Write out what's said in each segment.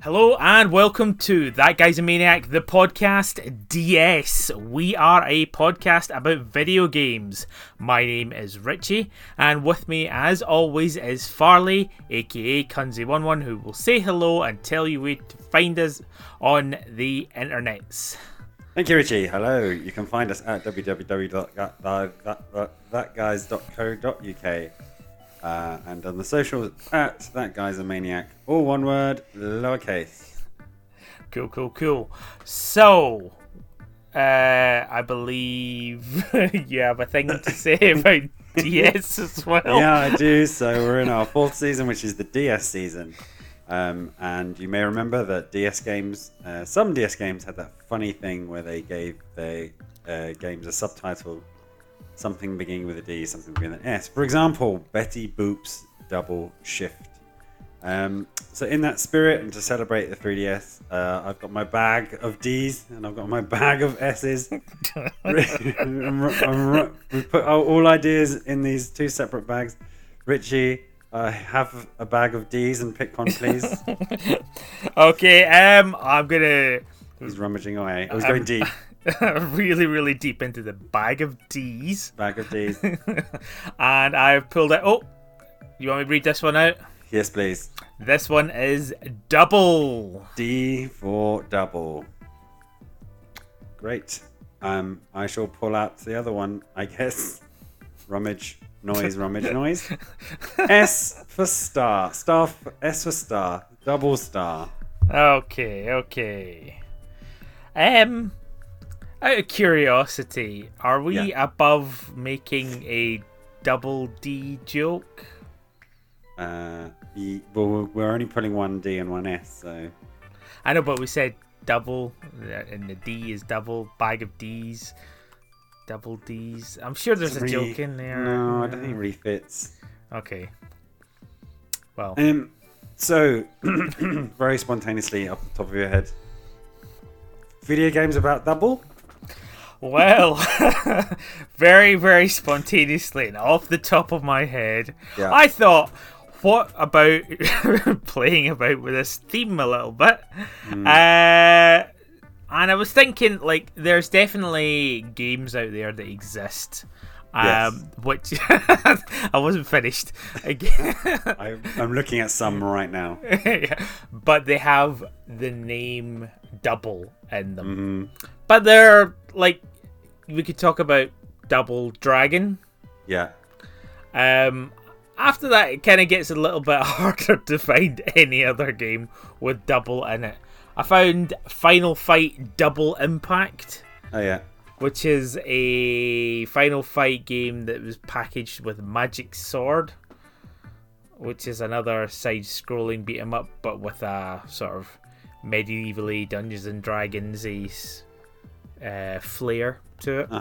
Hello and welcome to That Guy's a Maniac, the podcast DS. We are a podcast about video games. My name is Richie, and with me, as always, is Farley, aka Kunzi11, who will say hello and tell you where to find us on the internets. Thank you, Richie. Hello. You can find us at www.thatguys.co.uk. And on the socials at That Guy's a Maniac, all one word, lowercase. Cool. So, I believe you have a thing to say about DS as well. Yeah, I do. So we're in our fourth season, which is the DS season. And you may remember that DS games, some DS games had that funny thing where they gave their games a subtitle. Something beginning with a D, something beginning with an S. For example, Betty Boop's Double Shift. So in that spirit, and to celebrate the 3DS, I've got my bag of Ds and I've got my bag of S's. We put all ideas in these two separate bags. Richie, have a bag of Ds and pick one, please. Okay, I'm gonna... He's rummaging away. I was going deep. really deep into the bag of D's. Bag of D's. And I've pulled out... Oh, you want me to read this one out? Yes, please. This one is Double. D for double. Great. I shall pull out the other one, I guess. Rummage noise. S for star. S for star. Double star. Okay. Out of curiosity, are we above making a double D joke? Well, we're only putting one D and one S, so... I know, but we said double, and the D is double, bag of Ds, double Ds. I'm sure there's a joke in there. No, I don't think it really fits. Okay. Well. So, very spontaneously, off the top of your head, video games about double? Well, very spontaneously and off the top of my head, I thought, what about playing about with this theme a little bit? And I was thinking, like, there's definitely games out there that exist. Which I wasn't finished again. I'm looking at some right now. But they have the name Double in them. But they're like, we could talk about Double Dragon. Yeah. After that, it kind of gets a little bit harder to find any other game with double in it. I found Final Fight Double Impact. Oh yeah. Which is a Final Fight game that was packaged with Magic Sword, which is another side-scrolling beat-em-up, but with a sort of medievally Dungeons and Dragons-y flair to it.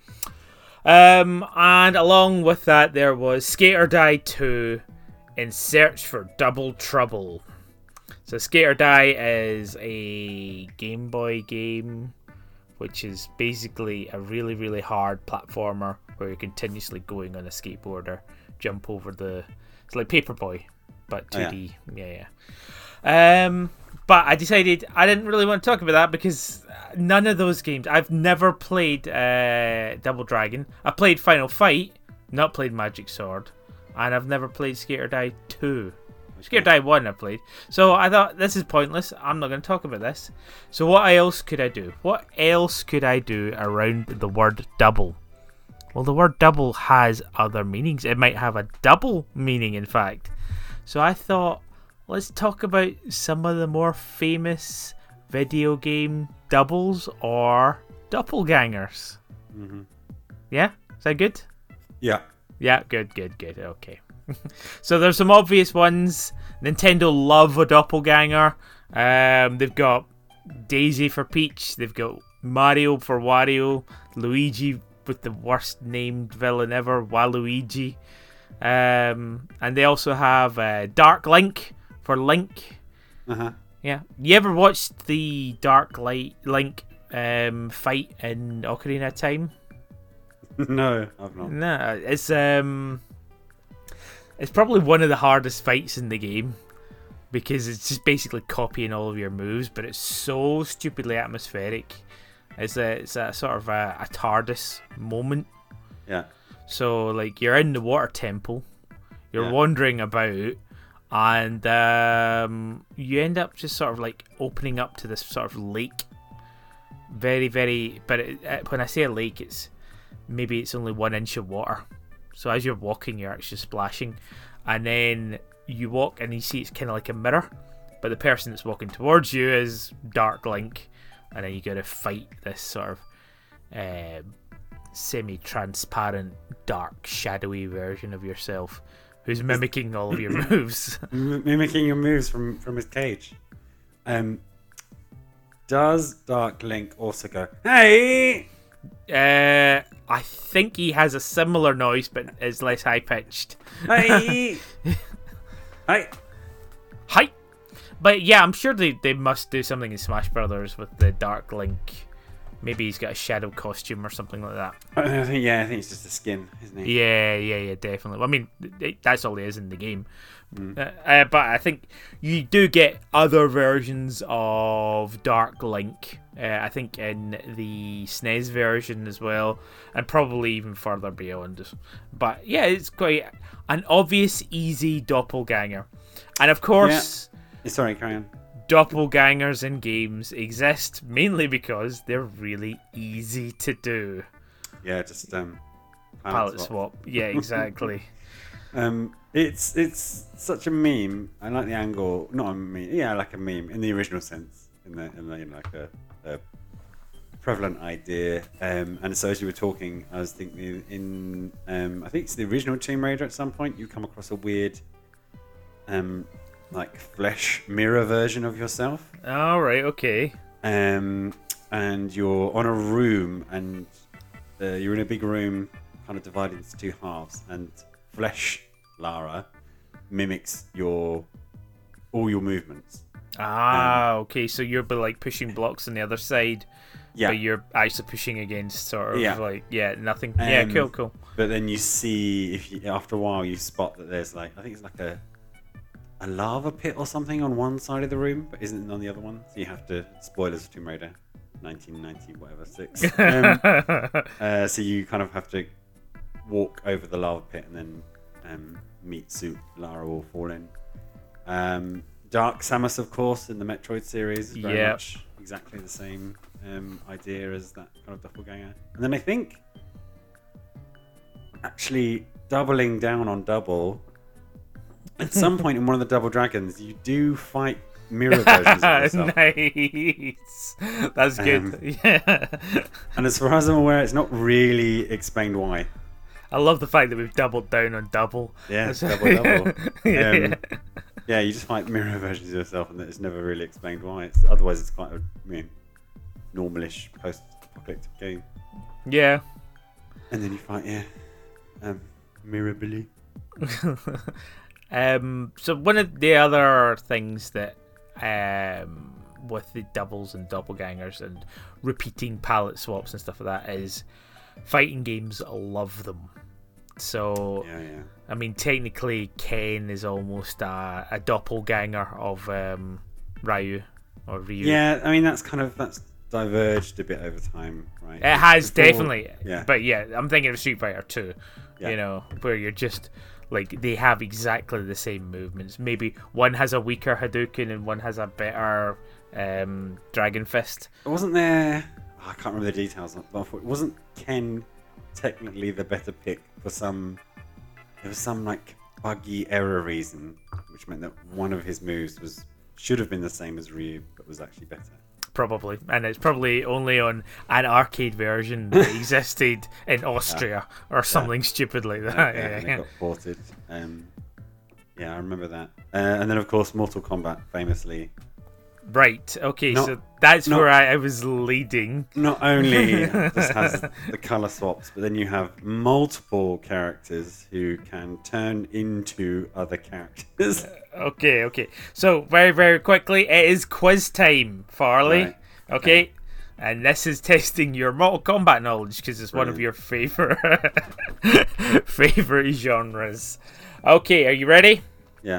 And along with that, there was Skate or Die 2 in Search for Double Trouble. So Skate or Die is a Game Boy game, which is basically a really hard platformer where you're continuously going on a skateboarder, jump over the... It's like Paperboy, but 2D. Yeah. But I decided I didn't really want to talk about that because none of those games... I've never played Double Dragon. I played Final Fight, not played Magic Sword, and I've never played Skate or Die 2. Skate or Die 1 I played. So I thought, this is pointless. I'm not going to talk about this. So what else could I do? What else could I do around the word double? Well, the word double has other meanings. It might have a double meaning, in fact. So I thought, let's talk about some of the more famous video game doubles or doppelgangers. Yeah? Is that good? Yeah. Yeah, good. Okay. So there's some obvious ones. Nintendo love a doppelganger. They've got Daisy for Peach. They've got Mario for Wario. Luigi with the worst named villain ever, Waluigi. And they also have Dark Link for Link. Yeah. You ever watched the Dark Link fight in Ocarina of Time? No, I've not. No, it's probably one of the hardest fights in the game because it's just basically copying all of your moves, but it's so stupidly atmospheric. It's a sort of a TARDIS moment. Yeah. So like you're in the water temple, you're wandering about, and you end up just sort of like opening up to this sort of lake. Very, very. But when I say a lake, it's only 1 inch of water. So as you're walking, you're actually splashing, and then you walk and you see it's kind of like a mirror, but the person that's walking towards you is Dark Link, and then you got to fight this sort of semi-transparent, dark, shadowy version of yourself, who's mimicking all of your moves. Mimicking your moves from his cage. Does Dark Link also go, hey? I think he has a similar noise, but is less high pitched. Hey, hi. Hi. But yeah, I'm sure they must do something in Smash Brothers with the Dark Link. Maybe he's got a shadow costume or something like that. I think it's just a skin, isn't he? Yeah, definitely. I mean, that's all he is in the game. But I think you do get other versions of Dark Link. I think in the SNES version as well, and probably even further beyond. But yeah, it's quite an obvious, easy doppelganger. And of course... Yeah. Sorry, carry on. Doppelgangers in games exist mainly because they're really easy to do. Yeah, just palette swap. Yeah, exactly. It's such a meme. I like the angle, not a meme. Yeah, like a meme in the original sense, in like a prevalent idea. And so as you were talking, I was thinking in I think it's the original Tomb Raider. At some point, you come across a weird like flesh mirror version of yourself. All right, okay. And you're on a room, and you're in a big room, kind of divided into two halves, and flesh Lara mimics all your movements. Okay, so you're like pushing blocks on the other side, but you're actually pushing against sort of nothing. Cool. But then you see, after a while, you spot that there's like, I think it's like a lava pit or something on one side of the room, but isn't on the other one. So you have to, spoilers for Tomb Raider 6. So you kind of have to walk over the lava pit and then meet suit Lara will fall in. Dark Samus, of course, in the Metroid series is very much exactly the same idea as that kind of doppelganger. And then I think actually doubling down on double, at some point in one of the Double Dragons, you do fight mirror versions of yourself. Nice. That's good. Yeah. And as far as I'm aware, it's not really explained why. I love the fact that we've doubled down on double. Yeah, double. Yeah, you just fight mirror versions of yourself, and it's never really explained why. Otherwise, it's quite a normalish post-apocalyptic game. Yeah. And then you fight, Mirror Billy. So one of the other things that with the doubles and doppelgangers and repeating palette swaps and stuff like that is fighting games love them. So I mean, technically Ken is almost a doppelganger of Ryu or Ryu. Yeah, I mean that's diverged a bit over time, right? It has definitely. Yeah. But yeah, I'm thinking of Street Fighter 2, where you're just like they have exactly the same movements. Maybe one has a weaker Hadouken and one has a better Dragon Fist. Wasn't there? I can't remember the details. But wasn't Ken technically the better pick for some? There was some like buggy error reason, which meant that one of his moves should have been the same as Ryu, but was actually better. Probably, and it's probably only on an arcade version that existed in Austria or something stupid like that. And it got ported. I remember that. And then, of course, Mortal Kombat famously. Right. Okay. So that's where I was leading. Not only just has the color swaps, but then you have multiple characters who can turn into other characters. Okay. So very, very quickly, it is quiz time, Farley. Right. Okay. And this is testing your Mortal Kombat knowledge because it's one of your favorite genres. Okay, are you ready? Yeah.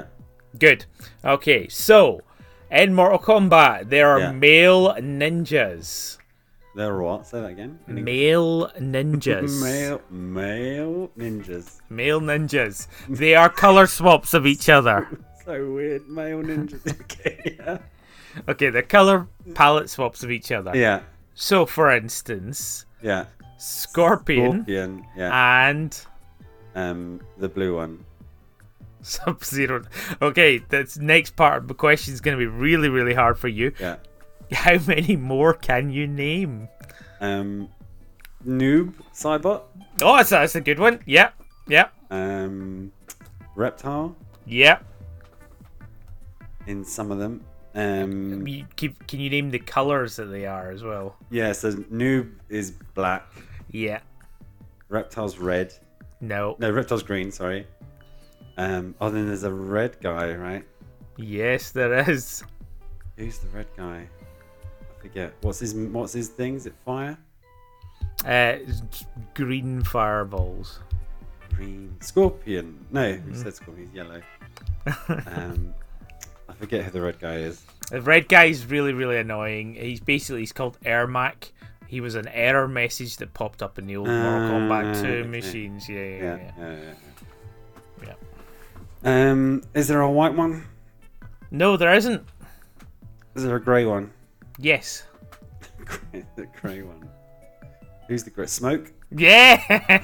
Good. Okay, so in Mortal Kombat, there are Yeah. male ninjas. They're what? Say that again. In English. Male ninjas. Male ninjas. Male ninjas. They are color swaps of each other. So weird. Male ninjas. Okay. Yeah. Okay, they're color palette swaps of each other. Yeah. So, for instance, Yeah. Scorpion, Scorpion. Yeah. and The blue one. Sub-Zero. Okay, this next part of the question is going to be really, really hard for you. Yeah. How many more can you name? Noob Cybot. Oh, that's a good one. Yep. Reptile Yep. in some of them. Can you name the colors that they are as well? Yeah, so Noob is black. Yeah. Reptile's red. No. No, Reptile's green, sorry. Then there's a red guy, right? Yes, there is. Who's the red guy? I forget. What's his thing? Is it fire? Green fireballs. Green. Scorpion. No, who said Scorpion? He's yellow. I forget who the red guy is. The red guy is really, really annoying. He's called Ermac. He was an error message that popped up in the old Mortal Kombat 2 okay. machines. Yeah. Is there a white one? No, there isn't. Is there a grey one? Yes. The grey one. Who's the grey? Smoke? Yeah!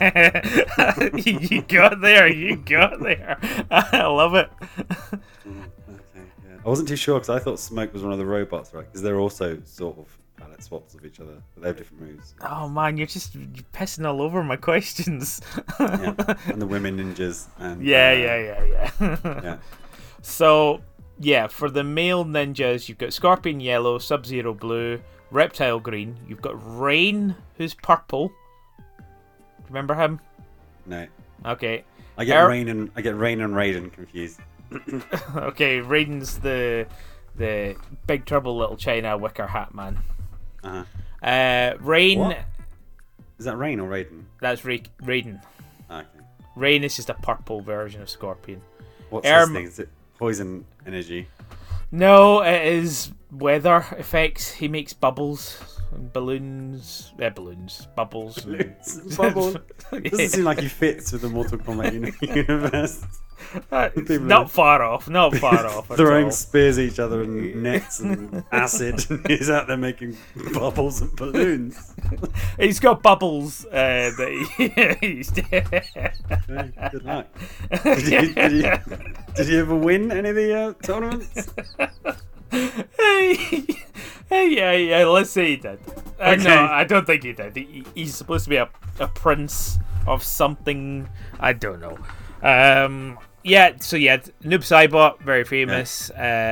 You got there. I love it. Okay, yeah. I wasn't too sure because I thought Smoke was one of the robots, right? Because they're also sort of palette swaps of each other, but they have different moves. Oh man, you're pissing all over my questions. Yeah. And the women ninjas. And, Yeah. yeah. So, yeah, for the male ninjas, you've got Scorpion yellow, Sub-Zero blue, Reptile green. You've got Rain, who's purple. Remember him? No. Okay. I get Rain and Raiden confused. Okay, Raiden's the Big Trouble Little China Wicker Hat Man. Uh-huh. Rain. What? Is that Rain or Raiden? That's Raiden. Okay. Rain is just a purple version of Scorpion. What's his thing? Is it poison energy? No, it is weather effects. He makes bubbles and balloons. Bubbles. Bubbles. Doesn't seem like he fits with the Mortal Kombat universe. Not far off. Throwing spears at each other and nets and acid. And he's out there making bubbles and balloons. He's got bubbles that he's Good luck. Did he ever win any of the tournaments? Yeah, let's say he did. Okay. No, I don't think he did. He's supposed to be a prince of something. I don't know. Noob Saibot, very famous.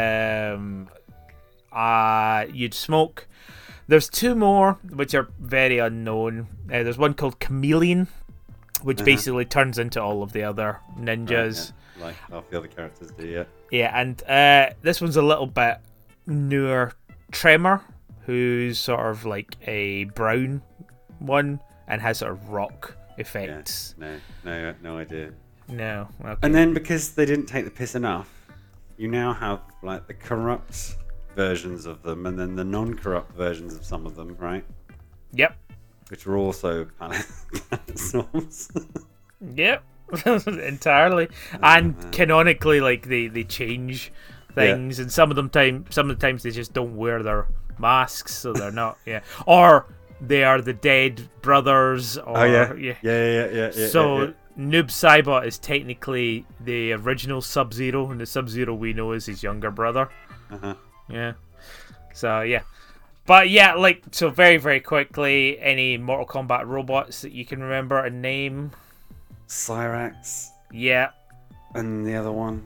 You'd Smoke. There's two more which are very unknown. There's one called Chameleon, which basically turns into all of the other ninjas. Right, yeah. Like half the other characters do, yeah. Yeah, and this one's a little bit newer. Tremor, who's sort of like a brown one and has sort of rock effects. Yeah. No idea. No. Okay. And then because they didn't take the piss enough, you now have like the corrupt versions of them and then the non-corrupt versions of some of them, right? Yep. Which are also palette swaps. Yep. Entirely. And canonically, like they change things, and some of the times they just don't wear their masks, so they're not. Yeah. Or they are the dead brothers. Or, Yeah. So Noob Saibot is technically the original Sub-Zero, and the Sub-Zero we know is his younger brother. Yeah. So yeah. But yeah, so very, very quickly, any Mortal Kombat robots that you can remember and name? Cyrax. Yeah. And the other one?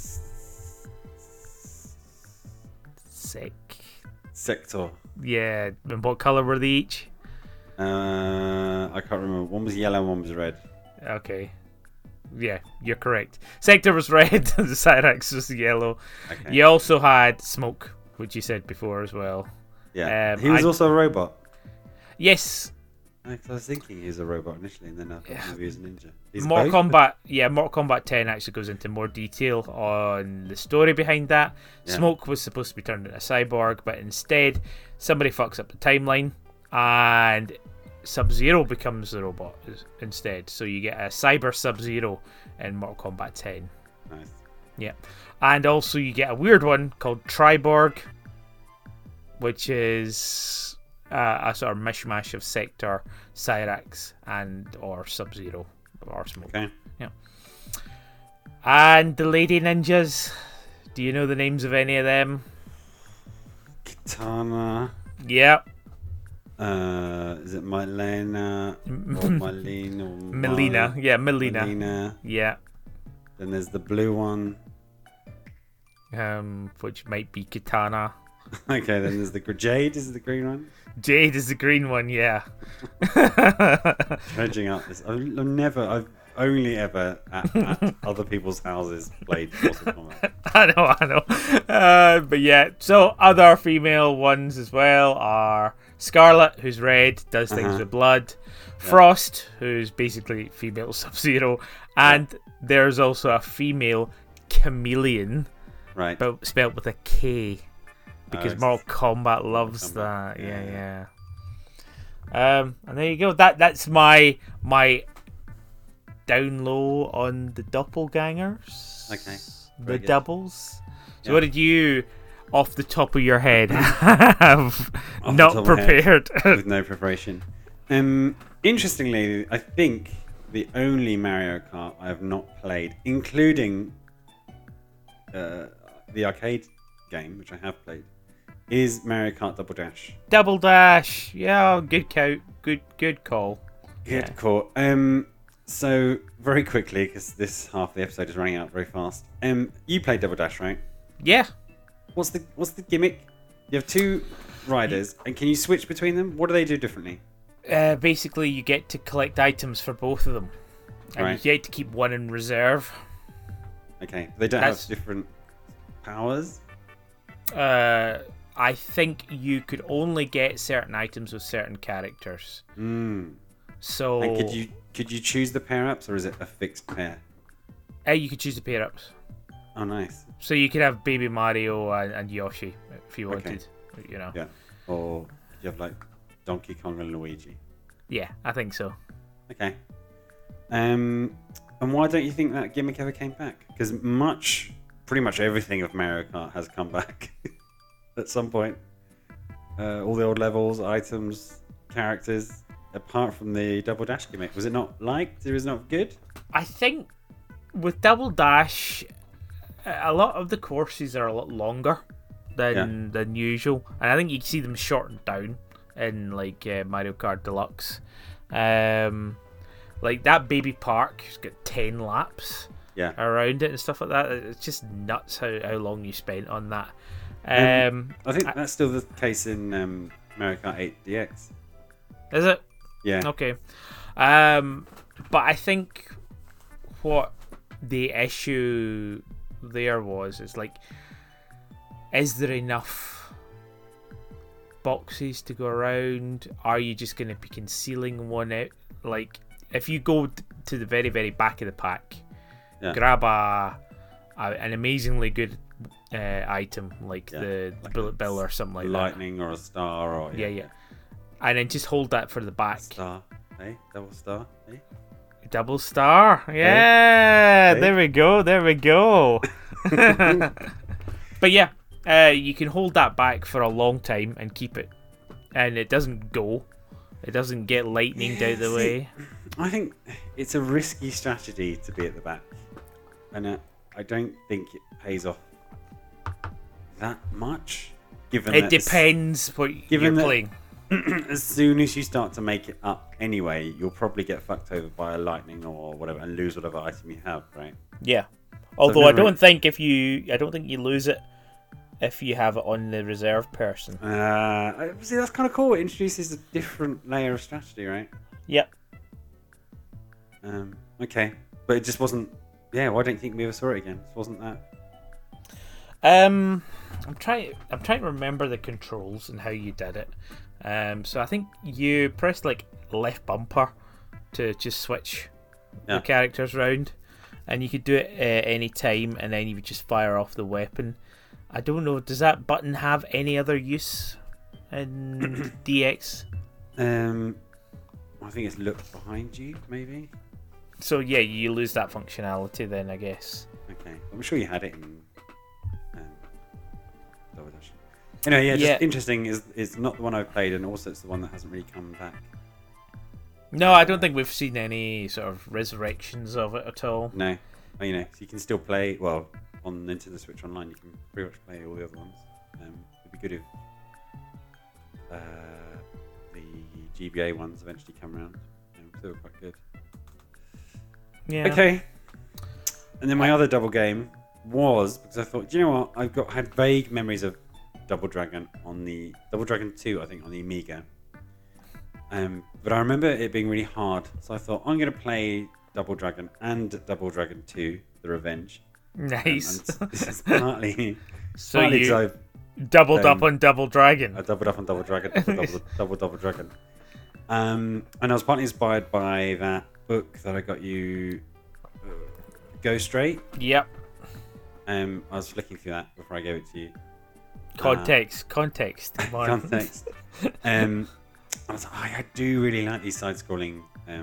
Sector. Yeah. And what color were they each? I can't remember. One was yellow and one was red. Okay. Yeah, you're correct. Sector was red, the Cyrax was yellow. Okay. You also had Smoke, which you said before as well. Yeah. He was also a robot. Yes. 'Cause I was thinking he was a robot initially, and then I thought maybe he was a ninja. He's Mortal both? Kombat 10 actually goes into more detail on the story behind that. Yeah. Smoke was supposed to be turned into a cyborg, but instead somebody fucks up the timeline and Sub-Zero becomes the robot instead. So you get a Cyber Sub-Zero in Mortal Kombat 10. Nice. Yeah. And also you get a weird one called Triborg, which is a sort of mishmash of Sector, Cyrax, and or Sub-Zero or Smoke. Okay. Yeah. And the Lady Ninjas. Do you know the names of any of them? Kitana. Yep. Is it Milena or Mylene or Melina. Yeah, Melina. Melina. Yeah. Then there's the blue one. Which might be Kitana. Okay, then there's the Jade. Is the green one? Jade is the green one, yeah. Dredging up this. I've only ever at other people's houses played Mortal Kombat. I know. But yeah, so other female ones as well are Scarlet, who's red, does things with blood. Frost, who's basically female Sub-Zero. And there's also a female Chameleon, Right. but spelled with a K. Because Oh, Mortal Kombat loves Kombat. that. Yeah. Yeah. And there you go. That's my down low on the doppelgangers. Okay. The Very good. doubles. So Yeah. what did you, off the top of your head, have Off the not top of my head. prepared? With no preparation. Interestingly, I think the only Mario Kart I have not played, including the arcade game, which I have played, is Mario Kart Double Dash. Double Dash. Yeah, good count. Good call. Good Yeah. call. So very quickly, because this half of the episode is running out very fast. You played Double Dash, right? Yeah. What's the gimmick? You have two riders, and can you switch between them? What do they do differently? Basically, you get to collect items for both of them. And Right. you get to keep one in reserve. Okay, they don't That's- have different powers. I think you could only get certain items with certain characters. So And could you choose the pair ups, or is it a fixed pair? you could choose the pair ups. Oh, nice. So you could have Baby Mario and Yoshi if you wanted. You know. Yeah. Or you have like Donkey Kong and Luigi. Yeah, I think so. Okay. And why don't you think that gimmick ever came back? Because pretty much everything of Mario Kart has come back at some point. All the old levels, items, characters, apart from the Double Dash gimmick. Was it not liked? It was not good? I think with Double Dash, a lot of the courses are a lot longer than usual, and I think you can see them shortened down in like Mario Kart Deluxe. Like that baby park has got 10 laps around it and stuff like that. It's just nuts how long you spent on that. I think that's still the case in Mario Kart 8 DX. Is it? Yeah. Okay. But I think what the issue there is like, is there enough boxes to go around? Are you just going to be concealing one out? Like, if you go to the very, very back of the pack, grab an amazingly good item like the Bullet Bill or something like lightning or a star or yeah, and then just hold that for the back. Star, hey, double star, hey. Double star, yeah. Hey. There we go. But yeah, you can hold that back for a long time and keep it, and it doesn't go. It doesn't get lightninged out the way. I think it's a risky strategy to be at the back, and I don't think it pays off that much. Given It that depends what you're playing. as soon as you start to make it up anyway, you'll probably get fucked over by a lightning or whatever and lose whatever item you have, right? Yeah. Although I've never- I don't think you lose it if you have it on the reserve person. See, that's kind of cool. It introduces a different layer of strategy, right? Yep. Okay, but it just wasn't. Yeah, why don't you think we ever saw it again? It wasn't that. I'm trying to remember the controls and how you did it. So I think you press like left bumper to just switch the characters round, and you could do it any time, and then you would just fire off the weapon. I don't know, does that button have any other use in DX? I think it's look behind you, maybe. So yeah, you lose that functionality then, I guess. Okay, I'm sure you had it in Double Dash. Anyway, yeah, just interesting. It's not the one I've played, and also it's the one that hasn't really come back. No, I don't think we've seen any sort of resurrections of it at all. No, well, so you can still play. Well, on Nintendo Switch Online, you can pretty much play all the other ones. It'd be good if the GBA ones eventually come around. They were quite good. Yeah. Okay. And then my other double game was because I thought, do you know what? Had vague memories of Double Dragon on the Double Dragon 2, I think, on the Amiga. But I remember it being really hard, so I thought I'm going to play Double Dragon and Double Dragon 2: The Revenge. Nice. This is partly you doubled up on Double Dragon. I doubled up on Double Dragon, double Dragon. And I was partly inspired by that book that I got you, Go Straight. Yep. I was flicking through that before I gave it to you. Context. Context. I was like, I do really like these side-scrolling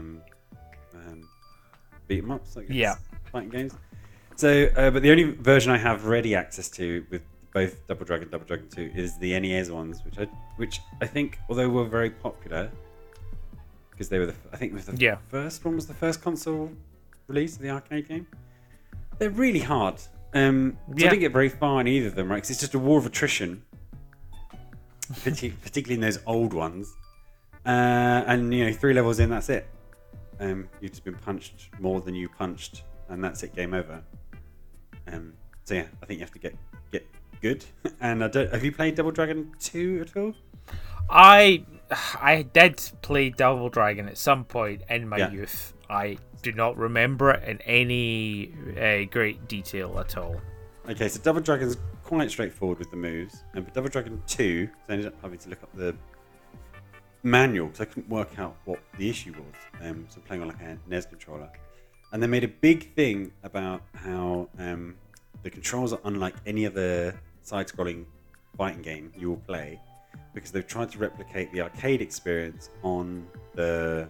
beat 'em ups, I guess, fighting games. So, but the only version I have ready access to with both Double Dragon and Double Dragon 2 is the NES ones, which I think, although were very popular, because they were first one was the first console release of the arcade game. They're really hard. So I didn't get very far in either of them, right? Because it's just a war of attrition, particularly in those old ones. And 3 levels in, that's it. You've just been punched more than you punched, and that's it. Game over. So yeah, I think you have to get good. And have you played Double Dragon 2 at all? I did play Double Dragon at some point in my youth. I do not remember it in any great detail at all. Okay, so Double Dragon's quite straightforward with the moves, but Double Dragon 2, I ended up having to look up the manual because I couldn't work out what the issue was. So I'm playing on like a NES controller, and they made a big thing about how the controls are unlike any other side-scrolling fighting game you will play, because they've tried to replicate the arcade experience on the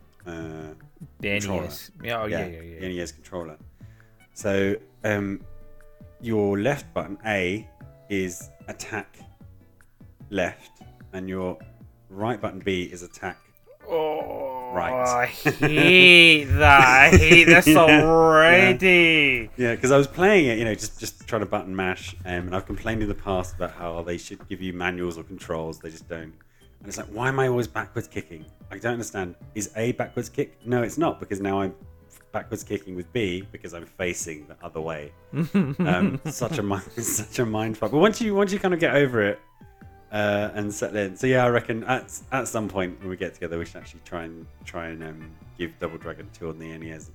NES. The NES controller. So your left button A is attack left, and your right button B is attack right. I hate that. I hate this already. Yeah, because I was playing it, just trying to button mash, and I've complained in the past about how they should give you manuals or controls. They just don't. And it's like, why am I always backwards kicking? I don't understand. Is A backwards kick? No, it's not, because now I'm backwards kicking with B because I'm facing the other way. Such a mind fuck. But once you kind of get over it and settle in, so yeah, I reckon at some point when we get together, we should actually try and give Double Dragon 2 on the NES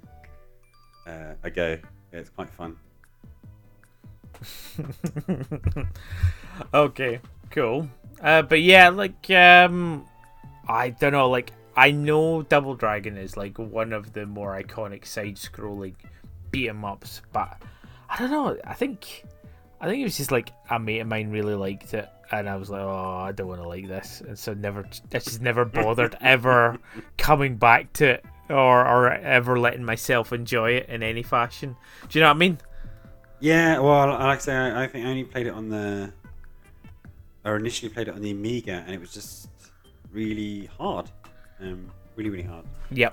a go. Yeah, it's quite fun. Okay, cool. But yeah, I don't know, I know Double Dragon is one of the more iconic side-scrolling beat-em-ups, but I don't know. I think it was just a mate of mine really liked it, and I was like, oh, I don't want to like this, and so I just never bothered ever coming back to it or ever letting myself enjoy it in any fashion. Do you know what I mean? Yeah, well, like I say, I think I only played it initially played it on the Amiga, and it was just really hard. Really, really hard. Yep.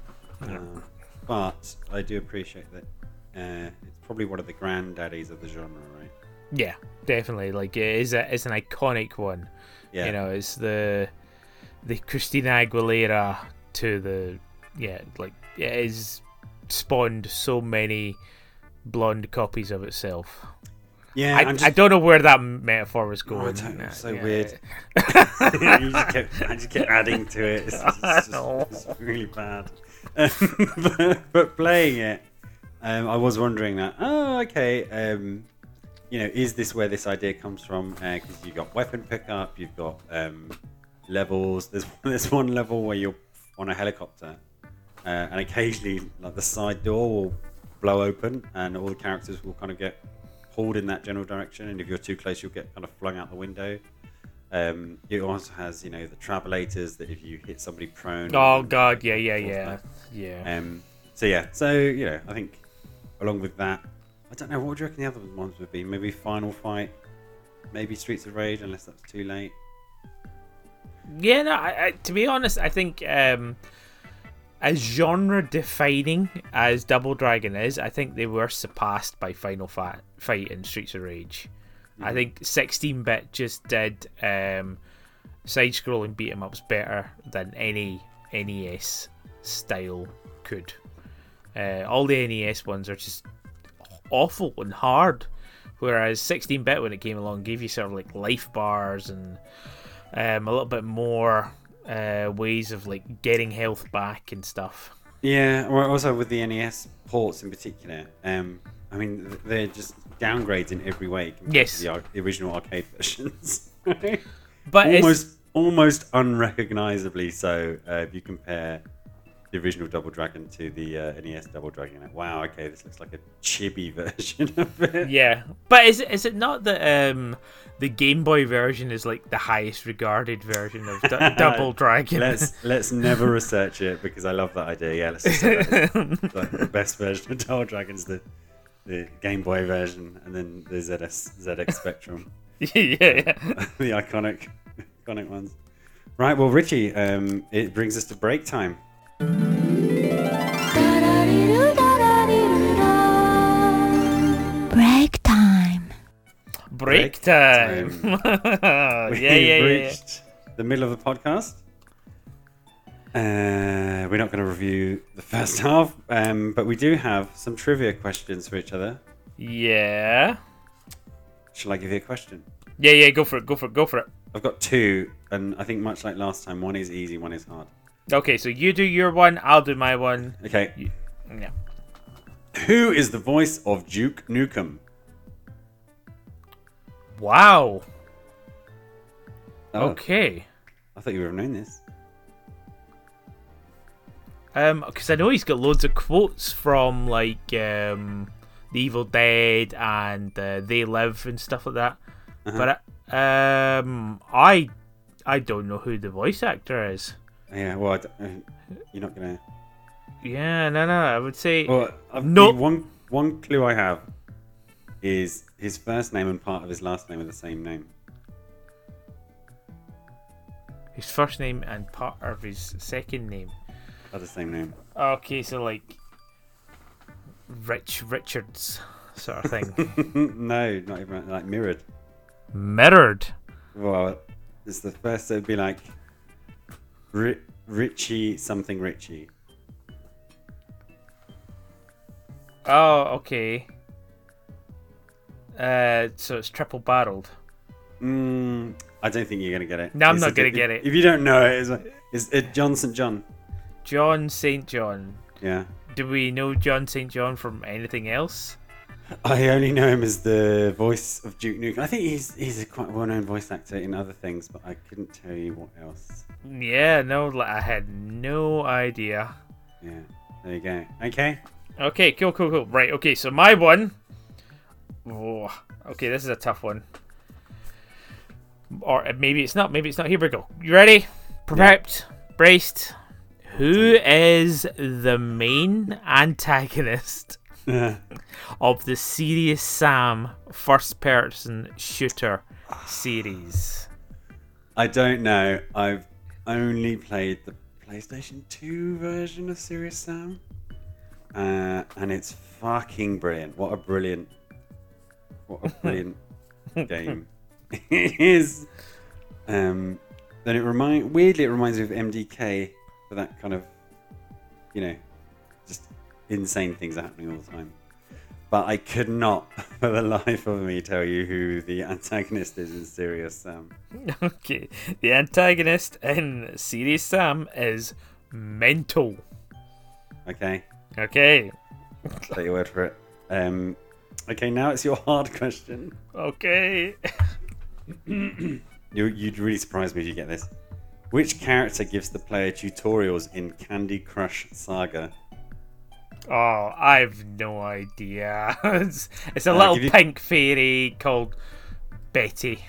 But I do appreciate that it's probably one of the granddaddies of the genre, right? Yeah, definitely. It's an iconic one. Yeah. It's the Christina Aguilera to the it has spawned so many blonde copies of itself. Yeah, I don't know where that metaphor was going. It's so weird. I just kept adding to it. It's really bad. But playing it, I was wondering that. Oh, okay. Is this where this idea comes from? Because you've got weapon pickup, you've got levels. There's one level where you're on a helicopter, and occasionally like the side door will blow open, and all the characters will kind of get pulled in that general direction. And if you're too close, you'll get kind of flung out the window. It also has, the travelators that if you hit somebody prone. Oh god, yeah. So I think along with that, I don't know, what would you reckon the other ones would be? Maybe Final Fight, maybe Streets of Rage, unless that's too late. Yeah, no, I to be honest, I think as genre defining as Double Dragon is, I think they were surpassed by Final Fight and Streets of Rage. I think 16-bit just did side-scrolling beat-em-ups better than any NES style could. All the NES ones are just awful and hard, whereas 16-bit when it came along gave you sort of like life bars and a little bit more ways of like getting health back and stuff. Yeah, well, also with the NES ports in particular, I mean, they're just downgrades in every way compared to the original arcade versions. But almost unrecognisably so if you compare the original Double Dragon to the NES Double Dragon. Like, wow, okay, this looks like a chibi version of it. Yeah, but is it not that the Game Boy version is like the highest regarded version of Double Dragon? Let's never research it because I love that idea. Yeah, let's just say that like the best version of Double Dragon's the Game Boy version, and then the ZX Spectrum. yeah. The iconic ones. Right, well, Richie, it brings us to break time. Break time. We've reached the middle of the podcast. We're not going to review the first half, but we do have some trivia questions for each other. Yeah. Shall I give you a question? Yeah, go for it. I've got two, and I think much like last time, one is easy, one is hard. Okay, so you do your one, I'll do my one. Okay. Yeah. Who is the voice of Duke Nukem? Wow. Oh, okay. I thought you would have known this. Because I know he's got loads of quotes from like The Evil Dead and They Live and stuff like that. But I don't know who the voice actor is. Yeah, well, you're not gonna. Yeah, no. I would say. Well, no. One clue I have is his first name and part of his last name are the same name. His first name and part of his second name Are the same name. Okay, so like Richards sort of thing. No, not even like mirrored. Mirrored. Well, it's the first. It'd be like Richie something Richie. Oh, okay. So it's triple barreled. I don't think you're gonna get it. No, I'm not gonna get it. If you don't know it, it's John St. John. John St. John. Yeah. Do we know John St. John from anything else? I only know him as the voice of Duke Nukem. I think he's a quite well-known voice actor in other things, but I couldn't tell you what else. Yeah, no, I had no idea. Yeah, there you go. Okay, cool. Right, okay, so my one. Oh, okay, this is a tough one. Or maybe it's not. Here we go. You ready? Prepped? Yeah. Braced? Who is the main antagonist of the Serious Sam first-person shooter series? I don't know. I've only played the PlayStation 2 version of Serious Sam, and it's fucking brilliant. What a brilliant game it is. Then it reminds me of MDK. For that kind of, just insane things are happening all the time. But I could not, for the life of me, tell you who the antagonist is in Serious Sam. Okay, the antagonist in Serious Sam is Mental. Okay. Take your word for it. Okay, now it's your hard question. Okay. You'd really surprise me if you get this. Which character gives the player tutorials in Candy Crush Saga? Oh, I've no idea. It's a I'll little give you- pink fairy called Betty.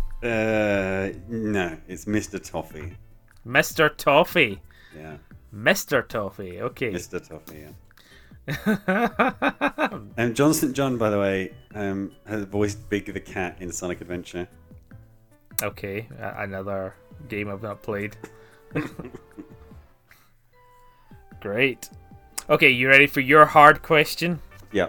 No, it's Mr. Toffee. Mr. Toffee. Yeah, Mr. Toffee, okay. Mr. Toffee, yeah. John St. John, by the way, has voiced Big the Cat in Sonic Adventure. Okay, another game I've not played. Great. Okay, you ready for your hard question? Yeah.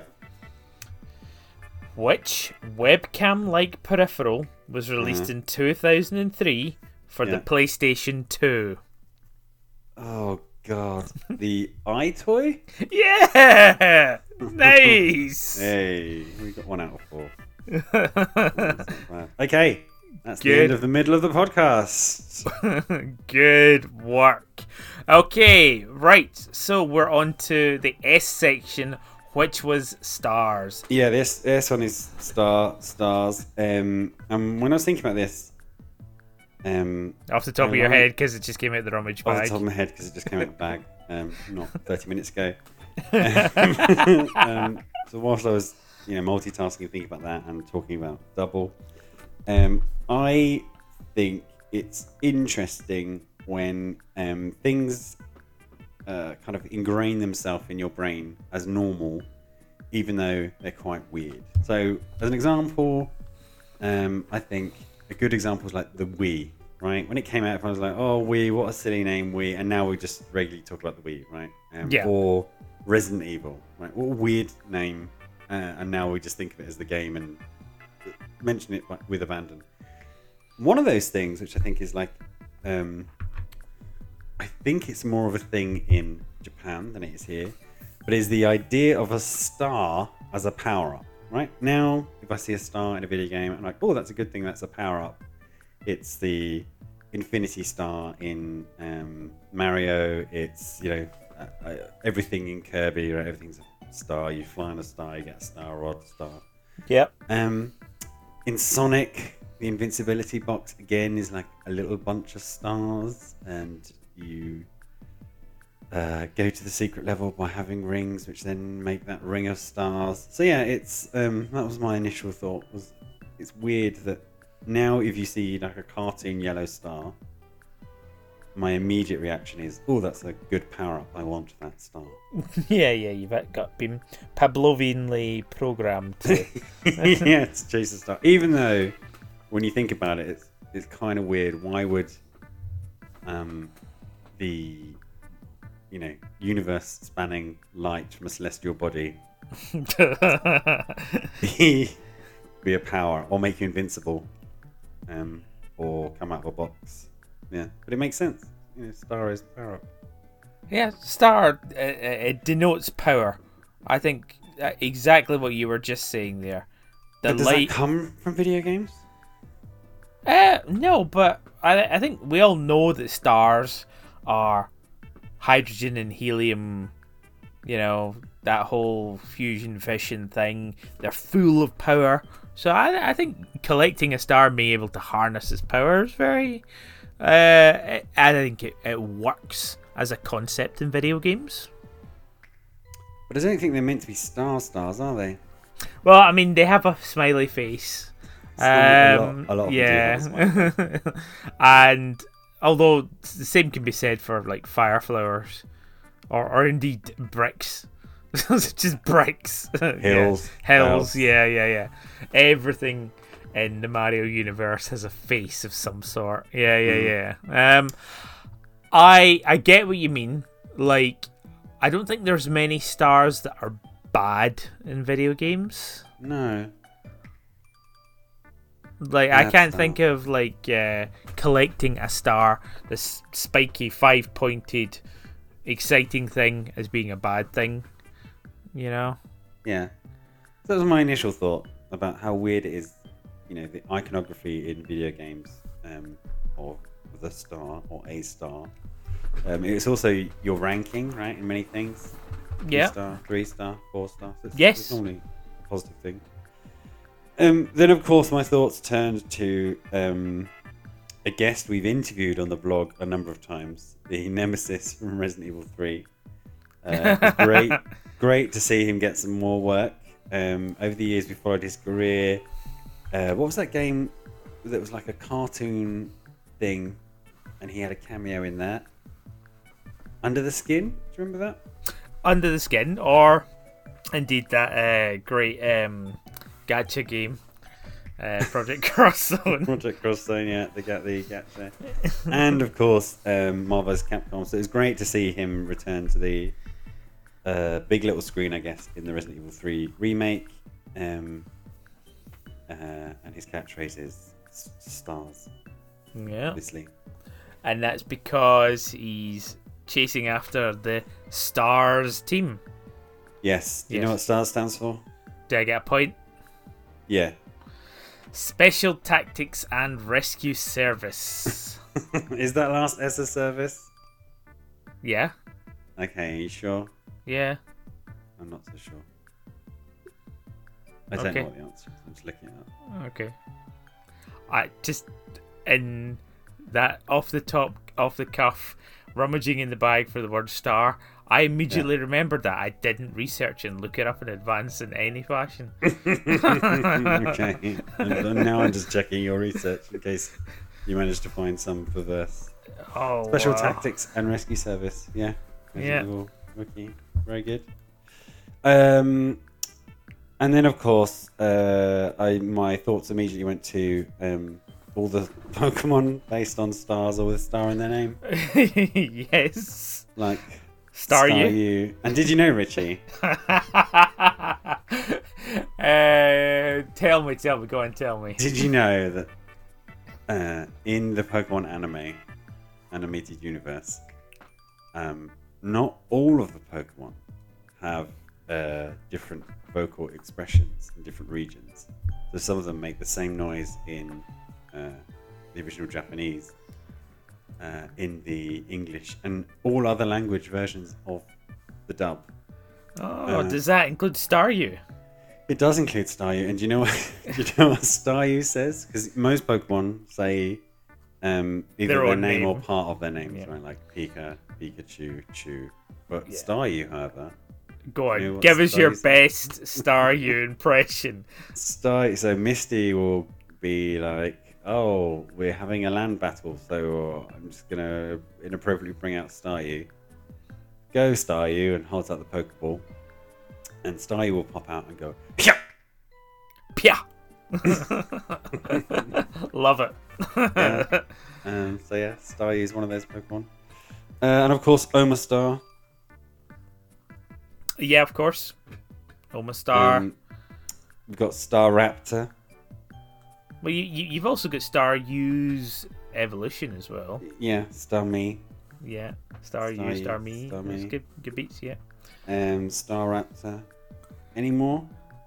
Which webcam-like peripheral was released in 2003 for the Yeah. PlayStation 2? Oh, God. The iToy? Yeah! Nice! Hey, we got 1 out of 4. That's not bad. Okay, that's the Good. end of the middle of the podcast. Good work. Okay, right. So we're on to the S section, which was stars. Yeah, this one is stars. And when I was thinking about this, Off the top of your head, because it just came out the rummage off the bag. top of my head because it just came out of the bag, not 30 minutes ago. So whilst I was, multitasking, thinking about that and talking about double, I think it's interesting when things kind of ingrain themselves in your brain as normal, even though they're quite weird. So, as an example, I think a good example is like the Wii, right? When it came out, everyone was like, "Oh, Wii, what a silly name, Wii!" And now we just regularly talk about the Wii, right? Yeah. Or Resident Evil, right? What a weird name, and now we just think of it as the game and mention it with abandon. One of those things, which I think is like, I think it's more of a thing in Japan than it is here, but is the idea of a star as a power-up, right? Now, if I see a star in a video game, I'm like, oh, that's a good thing, that's a power-up. It's the Infinity Star in Mario, it's, everything in Kirby, right? Everything's a star, you fly on a star, you get a star rod, star. Yep. In Sonic, the invincibility box again is like a little bunch of stars, and you go to the secret level by having rings, which then make that ring of stars. So yeah, it's that was my initial thought. Was it's weird that now if you see like a cartoon yellow star, my immediate reaction is, oh, that's a good power up. I want that star. Yeah, you've been Pavlovianly programmed to. Yeah, it's chase the star. Even though, when you think about it, it's kind of weird. Why would the universe spanning light from a celestial body be a power or make you invincible, or come out of a box? Yeah, but it makes sense. Star is power up. Yeah, star it denotes power. I think exactly what you were just saying there. The But does light. that come from video games? No, but I think we all know that stars are hydrogen and helium. That whole fusion fission thing. They're full of power. So I think collecting a star and being able to harness its power is very. I think it works as a concept in video games. But I don't think they're meant to be stars, are they? Well, I mean, they have a smiley face. A lot of yeah. people do have a smiley face. And although the same can be said for like fire flowers or indeed bricks. Just bricks. Hills. Yeah. Hills, yeah. Everything in the Mario universe has a face of some sort. Yeah. I get what you mean. Like, I don't think there's many stars that are bad in video games. No. Like, I can't think of like collecting a star, this spiky 5-pointed exciting thing, as being a bad thing. Yeah. So that was my initial thought about how weird it is, the iconography in video games, of the star or a star. It's also your ranking, right, in many things. 2-star, 3-star, 4-star. So it's normally a positive thing. Then, of course, my thoughts turned to a guest we've interviewed on the blog a number of times, the Nemesis from Resident Evil 3. It's great to see him get some more work. Over the years, we followed his career. What was that game that was like a cartoon thing, and he had a cameo in that? Under the Skin? Do you remember that? Under the Skin, or indeed that great gacha game, Project Cross Zone. Project Cross Zone, yeah, the gacha. And of course, Marvel vs. Capcom. So it was great to see him return to the big little screen, I guess, in the Resident Evil 3 remake. And his catchphrase is stars. Yeah. Obviously. And that's because he's chasing after the STARS team. Yes. Do you know what STARS stands for? Do I get a point? Yeah. Special Tactics and Rescue Service. Is that last S a service? Yeah. Okay, are you sure? Yeah. I'm not so sure. I don't know what the answer is. I'm just looking it up. Okay. I just, in that off the cuff, rummaging in the bag for the word star, I immediately remembered that. I didn't research and look it up in advance in any fashion. Okay. And now I'm just checking your research in case you managed to find some perverse. Oh, Special Tactics and Rescue Service. Yeah. Yeah. Okay. Very good. And then, of course, my thoughts immediately went to all the Pokemon based on stars or with a star in their name. Yes. Like Staryu. And did you know, Richie? Tell me. Go on, tell me. Did you know that in the Pokemon animated universe, not all of the Pokemon have different vocal expressions in different regions. So some of them make the same noise in the original Japanese, in the English, and all other language versions of the dub. Oh, does that include Staryu? It does include Staryu, and do you know what Staryu says? Because most Pokemon say either their name or part of their names, right? Like Pika, Pikachu, Chew. But Staryu, however. Go on, give us your best Staryu impression. So Misty will be like, "Oh, we're having a land battle, so I'm just gonna inappropriately bring out Staryu. Go Staryu," and holds out the Pokeball, and Staryu will pop out and go, "Pia, pia." Love it. Yeah. So yeah, Staryu is one of those Pokemon, and of course Omastar. Yeah, of course. Omastar. We've got Staraptor. Well, you've also got Staryu's evolution as well. Yeah, Starmie. Yeah, Staryu, Starmie. That's good beats, yeah. Staraptor. Any more?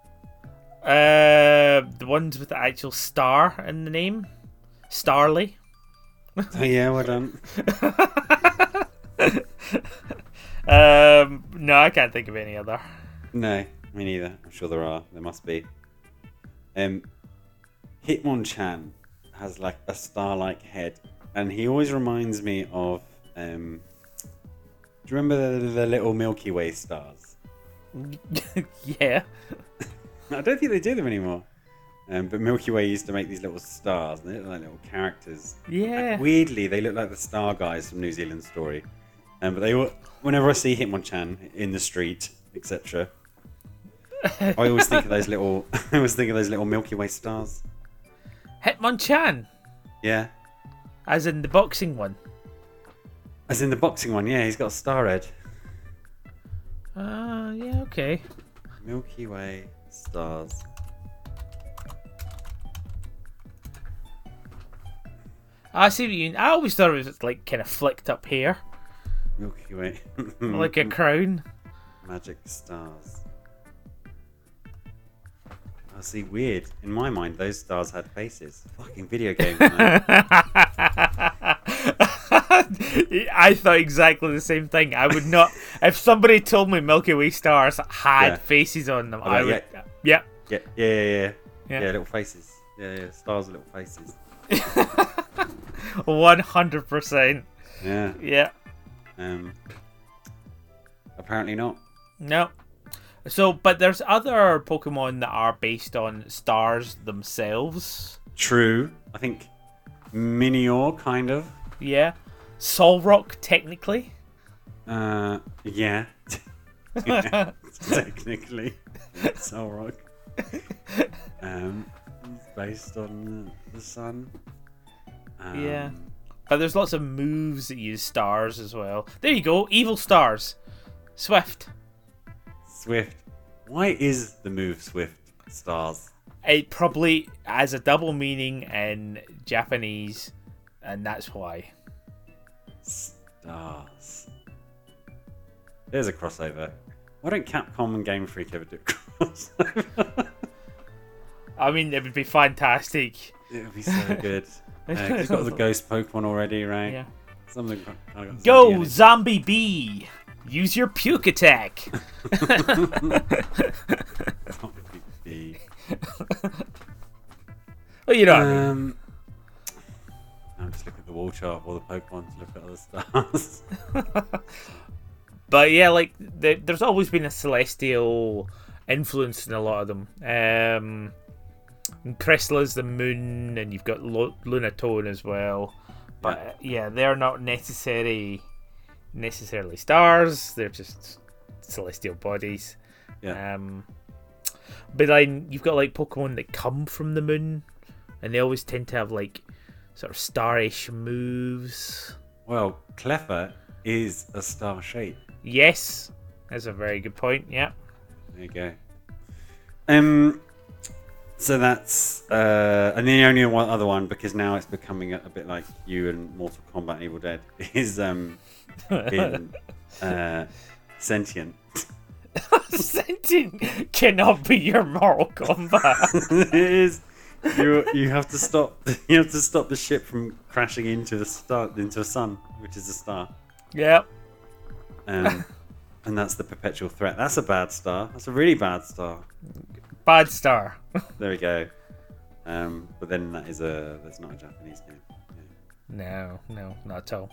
The ones with the actual star in the name. Starly. Oh yeah, well done. No, I can't think of any other. No, me neither. I'm sure there are. There must be. Hitmonchan has like a star-like head, and he always reminds me of. Do you remember the little Milky Way stars? Yeah. I don't think they do them anymore. But Milky Way used to make these little stars, and they look like little characters. Yeah. And weirdly, they look like the Star Guys from New Zealand Story. But they all, whenever I see Hitmonchan in the street, etc., I always think of those little. I always think of those little Milky Way stars. Hitmonchan. Yeah. As in the boxing one. As in the boxing one, yeah. He's got a star head. Yeah, okay. Milky Way stars. I see what you mean. I always thought it was like kind of flicked up hair. Milky Way. Like a crown. Magic stars. I see, weird. In my mind, those stars had faces. Fucking video games, man. I thought exactly the same thing. I would not... If somebody told me Milky Way stars had faces on them, I would... Yeah. Yeah, little faces. Yeah, stars with little faces. 100%. Yeah. Yeah. Apparently not. No. So, but there's other Pokemon that are based on stars themselves. True. I think Minior, kind of. Yeah. Solrock, technically. Yeah. Yeah, technically. Solrock. It's based on the sun. Yeah. But there's lots of moves that use stars as well. There you go. Evil stars. Swift. Swift. Why is the move Swift stars? It probably has a double meaning in Japanese, and that's why. Stars. There's a crossover. Why don't Capcom and Game Freak ever do a crossover? I mean, it would be fantastic. It would be so good. You've got the ghost Pokemon already, right? Yeah. Something. Go, Zombie Bee! Use your puke attack! Be. Well, you know what I mean. I'm just looking at the wall chart of all the Pokemon to look at other stars. But yeah, like, there's always been a celestial influence in a lot of them. And Crystala's the moon, and you've got Lunatone as well. But yeah, they're not necessarily stars. They're just celestial bodies. Yeah. But then you've got like Pokemon that come from the moon, and they always tend to have like sort of starish moves. Well, Cleffa is a star shape. Yes, that's a very good point. Yeah. There you go. So that's and the only other one, because now it's becoming a bit like you and Mortal Kombat and Evil Dead, is in Sentient. Sentient cannot be your Mortal Kombat. It is. You have to stop. You have to stop the ship from crashing into a sun, which is a star. Yep. And that's the perpetual threat. That's a bad star. That's a really bad star. Bad star. There we go. But then that's not a Japanese game. Yeah. No, not at all.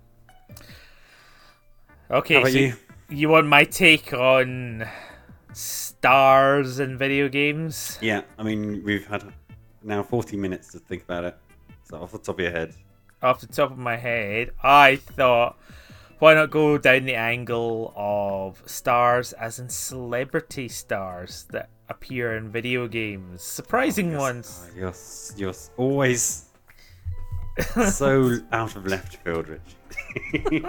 Okay, How about so you want my take on stars in video games? Yeah, I mean, we've had now 40 minutes to think about it. So off the top of your head. Off the top of my head, I thought, why not go down the angle of stars as in celebrity stars that appear in video games? Surprising ones. You're always so out of left field, Rich.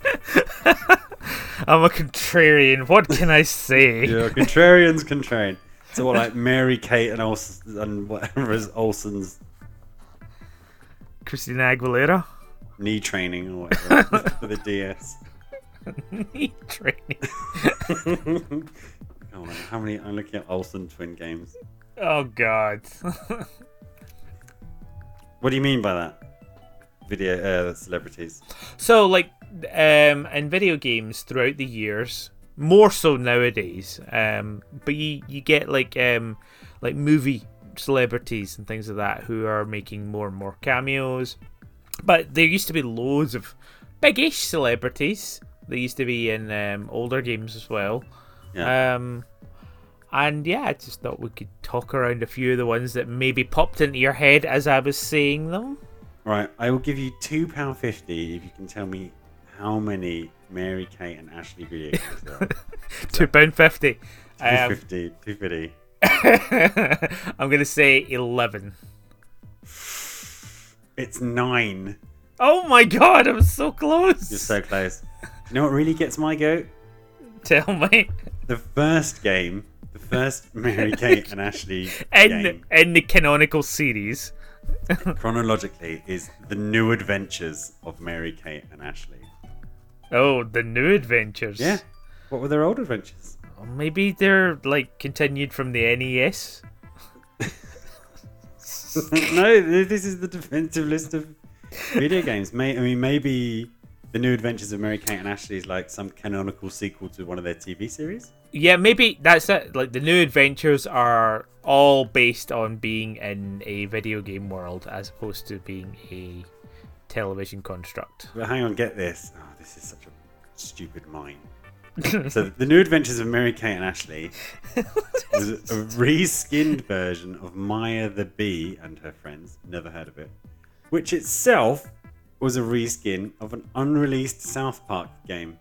I'm a contrarian. What can I say? Yeah, contrarian. So what, like Mary Kate and Olsen, and whatever is Olsen's Christina Aguilera? knee training or whatever for the DS. Knee training. Come on, how many? I'm looking at Olsen twin games. Oh God. What do you mean by that? Video celebrities. So, like, in video games throughout the years, more so nowadays, but you get like movie celebrities and things like that who are making more and more cameos. But there used to be loads of big-ish celebrities. They used to be in older games as well. Yeah. And yeah, I just thought we could talk around a few of the ones that maybe popped into your head as I was saying them. Right, I will give you £2.50 if you can tell me how many Mary Kate and Ashley video games there are. £2.50. £2.50. I'm gonna say 11. It's 9. Oh my God, I'm so close. You're so close. You know what really gets my goat? Tell me. The first Mary Kate and Ashley game, in the canonical series, chronologically, is The New Adventures of Mary Kate and Ashley. Oh, The New Adventures. Yeah. What were their old adventures? Maybe they're like continued from the NES. No, this is the definitive list of video games. Maybe The New Adventures of Mary Kate and Ashley is like some canonical sequel to one of their TV series. Yeah, maybe that's it. Like, the New Adventures are all based on being in a video game world as opposed to being a television construct. But hang on, get this. Oh, this is such a stupid mine. So the New Adventures of Mary Kate and Ashley was a reskinned version of Maya the Bee and her friends. Never heard of it. Which itself was a reskin of an unreleased South Park game.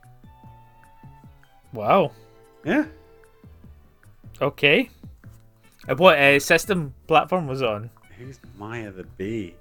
Wow. Yeah. Okay. What system platform was it on? Who's Maya the Bee?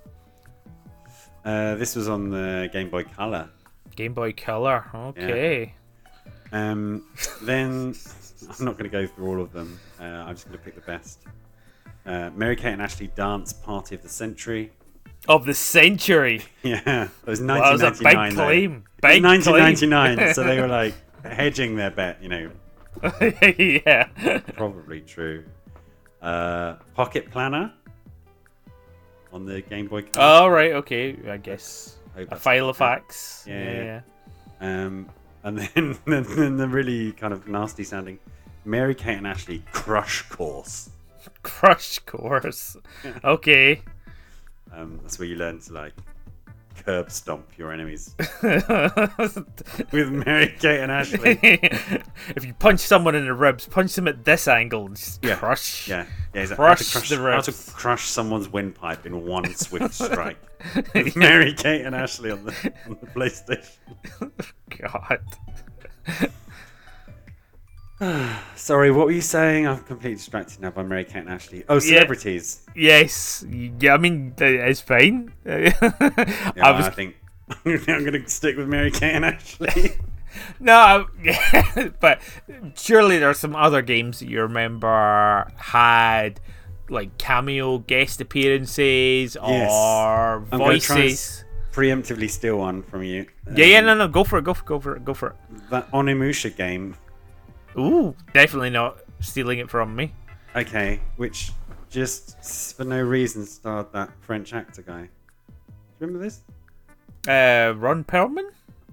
This was on the Game Boy Color. Game Boy Color. Okay. Then I'm not going to go through all of them. I'm just going to pick the best. Mary Kate and Ashley Dance Party of the Century. Of the century. Yeah, it was Well, that was a big 1999. claim. It Big was claim. 1999, so they were like hedging their bet. You know, Yeah. probably true. Pocket Planner on the Game Boy Color. All right. Okay. I guess Hope a that's- file of facts. Yeah. And then the really kind of nasty sounding Mary Kate and Ashley Crush Course. Crush course. Okay. That's where you learn to like curb stomp your enemies with Mary Kate and Ashley. If you punch someone in the ribs, punch them at this angle and just Yeah. crush. Yeah, exactly. Crush the How to ribs. crush someone's windpipe in one swift strike. With Mary Kate and Ashley on the PlayStation. God. Sorry, what were you saying? I'm completely distracted now by Mary Kate and Ashley. Oh, celebrities. Yes. Yeah, I mean, it's fine. Yeah, I think I'm going to stick with Mary Kate and Ashley. No, but surely there are some other games that you remember had like cameo guest appearances or I'm gonna try and voices. preemptively steal one from you. No, go for it. Go for it. That Onimusha game. Ooh, definitely not stealing it from me. Okay, which just for no reason starred that French actor guy. Do you remember this? Ron Perlman?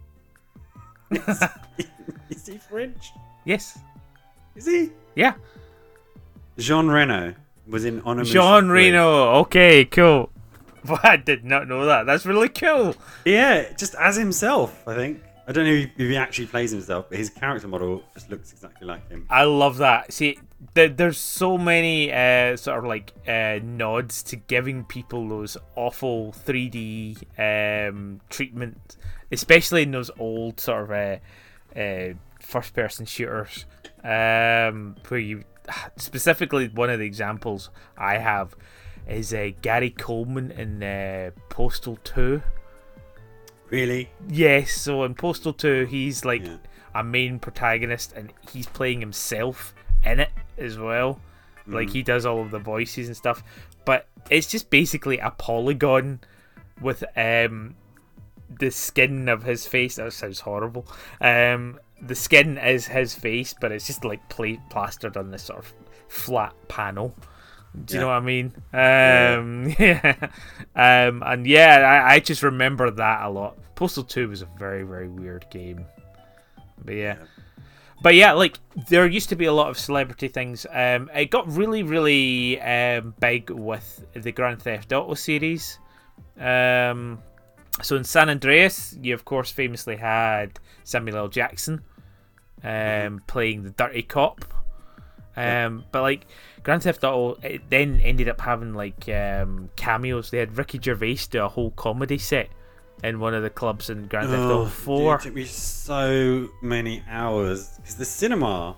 Is he French? Yes. Is he? Yeah. Jean Reno was in Onimusha. Jean 3. Reno. Okay, cool. Well, I did not know that. That's really cool. Yeah, just as himself, I think. I don't know if he actually plays himself, but his character model just looks exactly like him. I love that. See, there's so many sort of like nods to giving people those awful 3D treatment, especially in those old sort of first-person shooters, where you specifically one of the examples I have is Gary Coleman in Postal 2. Really? Yes, so in Postal 2, he's like Yeah. a main protagonist and he's playing himself in it as well. Like he does all of the voices and stuff. But it's just basically a polygon with the skin of his face. That sounds horrible. The skin is his face, but it's just like plastered on this sort of flat panel. Do you know what I mean? Yeah. And yeah, I just remember that a lot. Postal 2 was a very, very weird game. But yeah, like there used to be a lot of celebrity things. It got really, really big with the Grand Theft Auto series. So in San Andreas, you of course famously had Samuel L. Jackson playing the dirty cop. But like Grand Theft Auto, it then ended up having like cameos. They had Ricky Gervais do a whole comedy set in one of the clubs in Grand Theft Auto 4. It took me so many hours because the cinema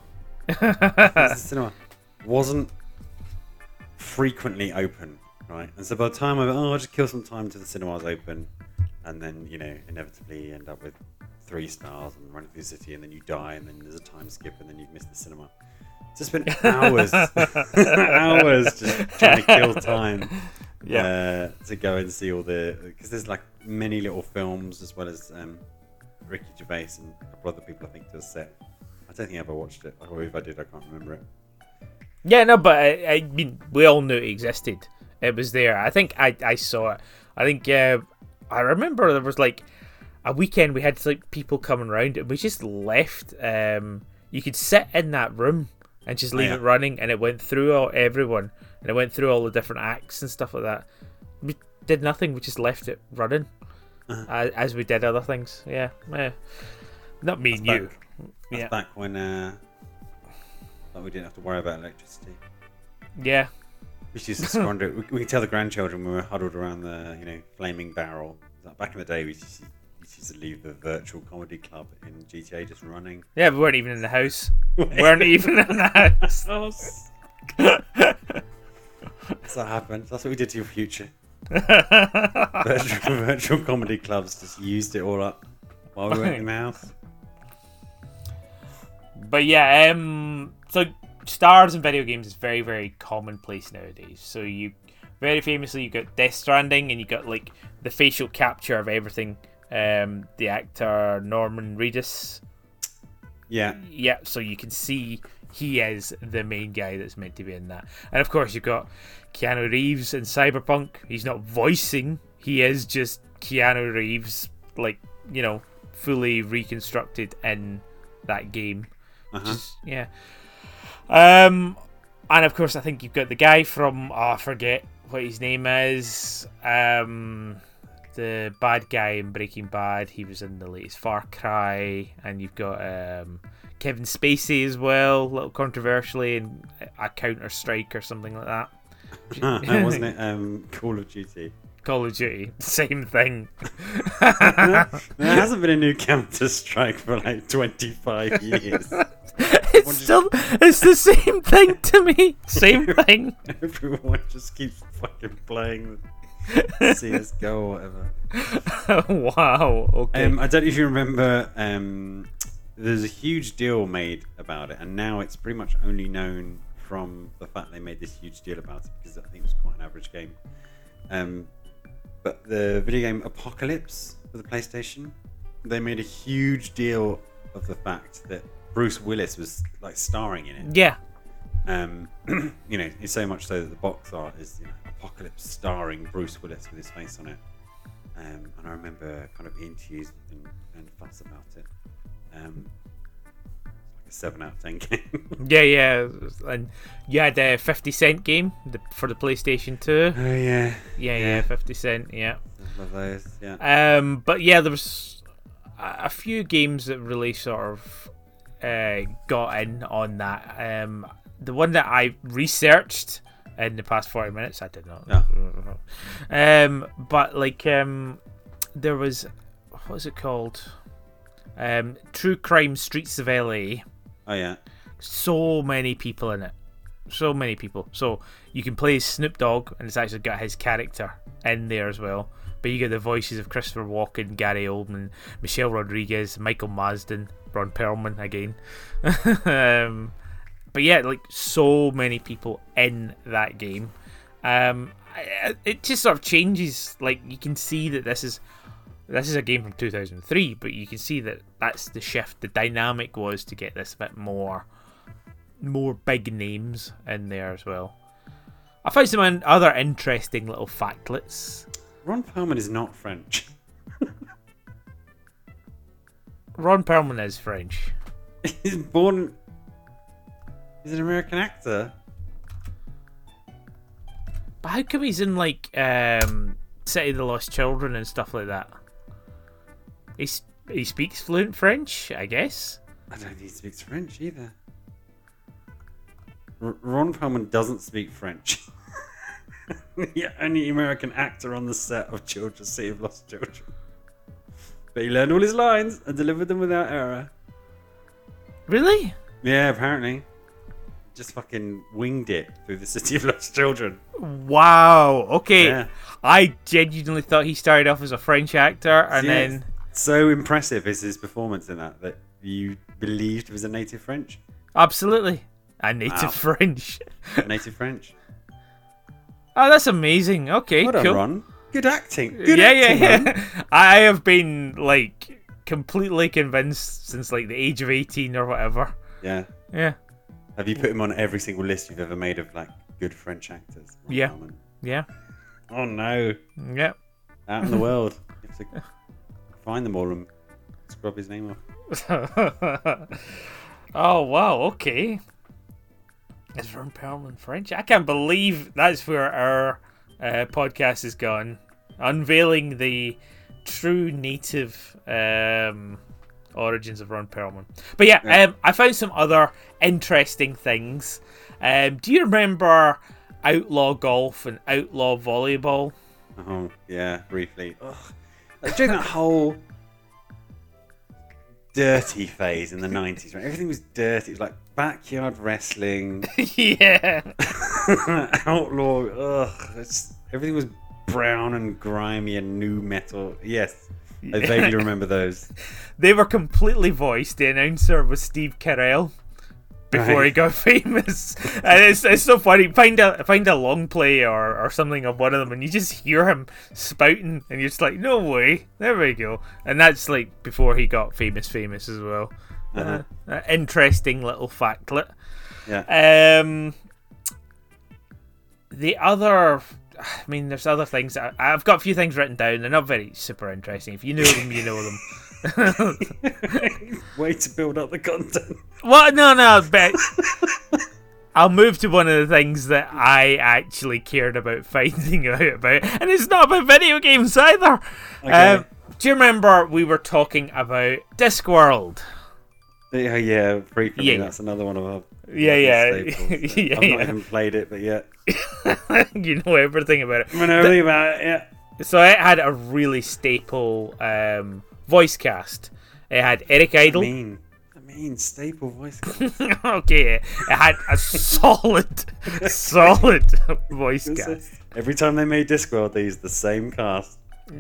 wasn't frequently open, right? And so by the time I'll just kill some time till the cinema's open, and then inevitably you end up with 3 stars and running through the city, and then you die, and then there's a time skip, and then you've missed the cinema. So I spent hours, hours just trying to kill time. To go and see all because there's like many little films as well as Ricky Gervais and a couple other people I think to a set. I don't think I ever watched it, or if I did, I can't remember it. Yeah, no, but I mean, we all knew it existed. It was there. I think I saw it. I think I remember there was like a weekend we had like people coming around and we just left. You could sit in that room and just leave it running, and it went through everyone, and it went through all the different acts and stuff like that. We did nothing. We just left it running. as we did other things. Yeah. Not me and you. That's back when we didn't have to worry about electricity. Yeah. We used to squander. We can tell the grandchildren when we were huddled around the flaming barrel. Like back in the day, we used to leave the virtual comedy club in GTA just running. Yeah, we weren't even in the house. Weren't even in the house. That's what happened. That's what we did to your future. virtual comedy clubs just used it all up while we were in the house. But yeah, so stars in video games is very, very commonplace nowadays. So you very famously you got Death Stranding, and you got like the facial capture of everything. The actor Norman Reedus. Yeah. Yeah, so you can see he is the main guy that's meant to be in that. And of course you've got Keanu Reeves in Cyberpunk. He's not voicing, he is just Keanu Reeves, like, you know, fully reconstructed in that game. Just, yeah. And of course I think you've got the guy from I forget what his name is. The bad guy in Breaking Bad. He was in the latest Far Cry. And you've got Kevin Spacey as well, a little controversially, in a Counter-Strike or something like that. Wasn't it Call of Duty? Call of Duty, same thing. There hasn't been a new Counter-Strike for like 25 years. It's the same thing to me. Same thing. Everyone just keeps fucking playing CSGO or whatever. Wow. Okay. I don't know if you remember. There's a huge deal made about it, and now it's pretty much only known from the fact they made this huge deal about it, because I think it was quite an average game. But the video game Apocalypse for the PlayStation, they made a huge deal of the fact that Bruce Willis was like starring in it. Yeah. You know, it's so much so that the box art is, you know, Apocalypse starring Bruce Willis with his face on it. And I remember kind of interviews and fuss about it. It's like a 7 out of 10 game. Yeah. And you had a 50 Cent game for the PlayStation 2. Oh, yeah. Yeah, 50 Cent, yeah. Love those, yeah. But yeah, there was a few games that really sort of got in on that. The one that I researched in the past 40 minutes, I did not. Yeah. But like, there was, what was it called? True Crime Streets of LA. Oh yeah. So many people in it. So many people. So you can play Snoop Dogg, and it's actually got his character in there as well. But you get the voices of Christopher Walken, Gary Oldman, Michelle Rodriguez, Michael Marsden, Ron Perlman again. But yeah, like so many people in that game. It just sort of changes. Like you can see that this is a game from 2003, but you can see that that's the shift. The dynamic was to get this a bit more big names in there as well. I found some other interesting little factlets. Ron Perlman is not French. Ron Perlman is French. He's born. He's an American actor. But how come he's in like City of the Lost Children and stuff like that? He speaks fluent French, I guess. I don't think he speaks French either. Ron Perlman doesn't speak French. The only American actor on the set of City of Lost Children. But he learned all his lines and delivered them without error. Really? Yeah, apparently. Just fucking winged it through the City of Lost Children. Wow. Okay. Yeah. I genuinely thought he started off as a French actor and then... So impressive is his performance in that you believed he was a native French? Absolutely. A native French. Native French. Oh, that's amazing. Okay, well done, cool. Ron. Good acting. Yeah. I have been, like, completely convinced since, like, the age of 18 or whatever. Yeah. Yeah. Have you put him on every single list you've ever made of, like, good French actors? Ron Yeah. Perlman? Yeah. Oh, no. Yep. Out in the world. You have to find them all and scrub his name off. Oh, wow. Okay. Is Ron Perlman French? I can't believe that's where our podcast has gone. Unveiling the true native origins of Ron Perlman. But yeah, I found some other interesting things. Do you remember Outlaw Golf and Outlaw Volleyball? Oh, yeah, briefly. Ugh. Like, during that whole dirty phase in the 90s, right? Everything was dirty. It was like backyard wrestling. Yeah. Outlaw. Ugh. Everything was brown and grimy and new metal. Yes. I vaguely remember those. They were completely voiced. The announcer was Steve Carell before he got famous, and it's so funny. Find a long play or something of one of them, and you just hear him spouting, and you're just like, no way. There we go. And that's like before he got famous as well. Interesting little factlet. Yeah. The other. I mean, there's other things. I've got a few things written down. They're not very super interesting. If you know them, you know them. Way to build up the content. What? No. But I'll move to one of the things that I actually cared about finding out about. And it's not about video games either. Okay. Do you remember we were talking about Discworld? Yeah, frequently. Yeah. That's another one of our Yeah. staples. Yeah, I've not even played it, but yeah. You know everything about it. I know everything about it, yeah. So it had a really staple voice cast. It had Eric Idle. I mean, staple voice cast. Okay, it had a solid voice cast. Every time they made Discworld, they used the same cast.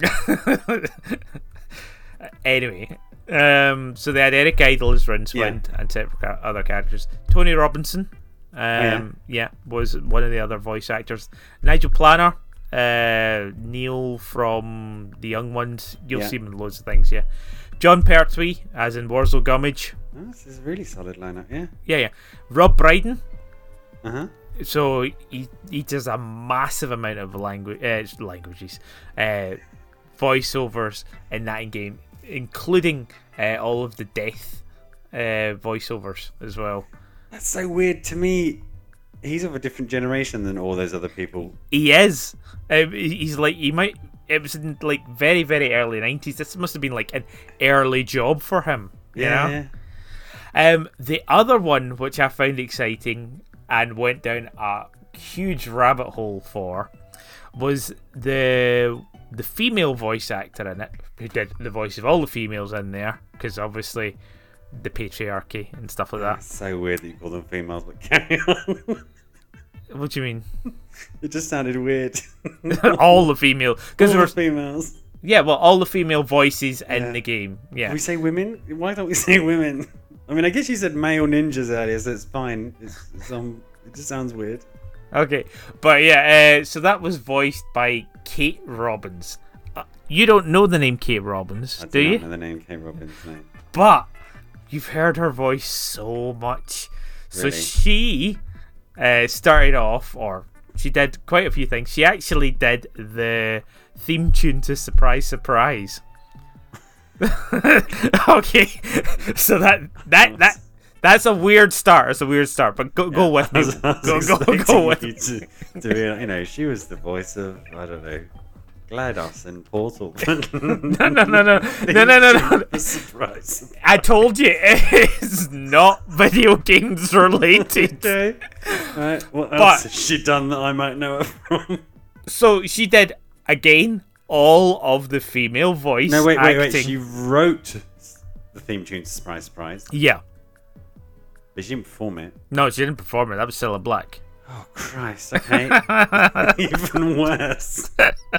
Anyway, so they had Eric Idle as Rincewind and several other characters. Tony Robinson, was one of the other voice actors. Nigel Planner, Neil from The Young Ones. You'll see him in loads of things. Yeah, John Pertwee as in Wurzel Gummidge. Oh, this is a really solid lineup. Yeah. Rob Brydon. So he does a massive amount of languages, voiceovers in that game, including all of the death voiceovers as well. That's so weird to me. He's of a different generation than all those other people. He is. He's like it was in like very, very early 90s. This must have been like an early job for him. You know? The other one which I found exciting and went down a huge rabbit hole for was the female voice actor in it, who did the voice of all the females in there, because obviously the patriarchy and stuff like that. It's so weird that you call them females, but carry on. What do you mean? It just sounded weird. All the female, because there were females. Yeah, well, all the female voices in the game. Yeah. Can we say women? Why don't we say women? I mean, I guess you said male ninjas earlier, so it's fine. It just sounds weird. Okay, but yeah, so that was voiced by Kate Robbins. You don't know the name Kate Robbins, do you? I don't know the name Kate Robbins, no. But you've heard her voice so much. Really? So she started off, or she did quite a few things. She actually did the theme tune to Surprise Surprise. Okay, so that's a weird start. It's a weird start, but go with me. Go with me. To she was the voice of, I don't know, GLaDOS and Portal. No. Surprise. I told you it is not video games related. Okay. Right. What else has she done that I might know her from? So she did again all of the female voice. No, wait. acting. She wrote the theme tune to Surprise Surprise. Yeah. But she didn't perform it. No, she didn't perform it. That was Cilla Black. Oh, Christ. Okay. Even worse.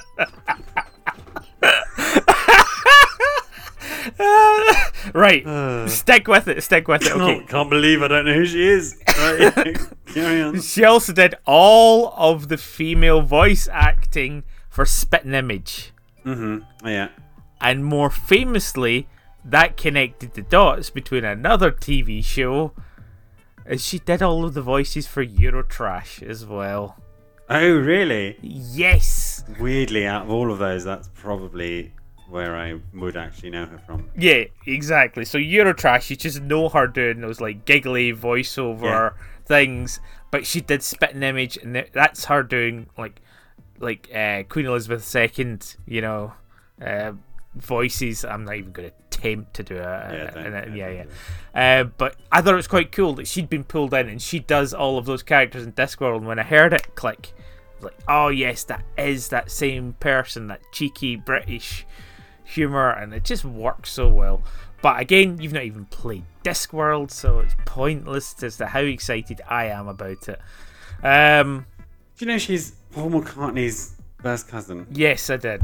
Right. Stick with it. Okay. Can't believe I don't know who she is. Right. Carry on. She also did all of the female voice acting for Spitting Image. Mm-hmm. Yeah. And more famously, that connected the dots between another TV show, as she did all of the voices for Eurotrash as well. Oh, really? Yes. Weirdly, out of all of those, that's probably where I would actually know her from. Yeah, exactly. So Eurotrash, you just know her doing those like giggly voiceover things, but she did Spitting Image, and that's her doing like Queen Elizabeth II, voices. I'm not even going to attempt to do Yeah, but I thought it was quite cool that she'd been pulled in and she does all of those characters in Discworld. And when I heard it click, I was like, oh yes, that is that same person, that cheeky British humour, and it just works so well. But again, you've not even played Discworld, so it's pointless as to how excited I am about it. Do you know she's Paul McCartney's first cousin? Yes, I did.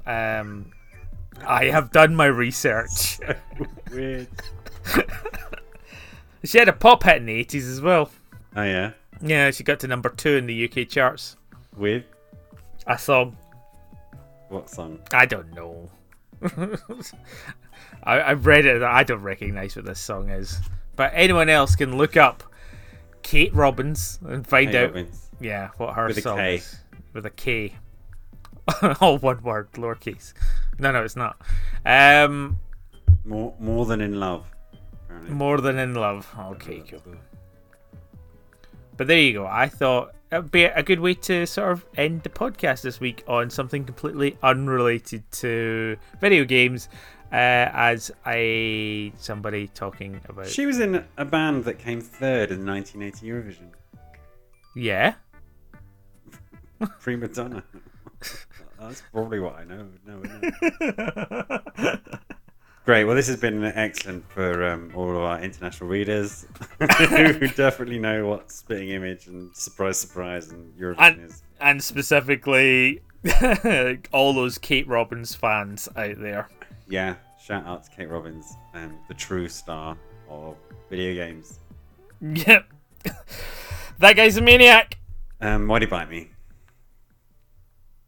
I have done my research. So weird. She had a pop hit in the 80s as well. Oh, yeah? Yeah, she got to number 2 in the UK charts. With? A song. What song? I don't know. I've read it. I don't recognise what this song is. But anyone else can look up Kate Robbins and find out what her song is. With a K. All one word, lowercase. No, it's not. More Than in Love. Apparently. More Than in Love. Okay, cool. But there you go. I thought it would be a good way to sort of end the podcast this week on something completely unrelated to video games, as somebody talking about. She was in a band that came third in the 1980 Eurovision. Yeah. Prima Donna. That's probably what I know. No. Great. Well, this has been excellent for all of our international readers who definitely know what Spitting Image and Surprise and Eurovision is. And specifically, all those Kate Robbins fans out there. Yeah. Shout out to Kate Robbins, the true star of video games. Yep. That guy's a maniac. Why do you bite me?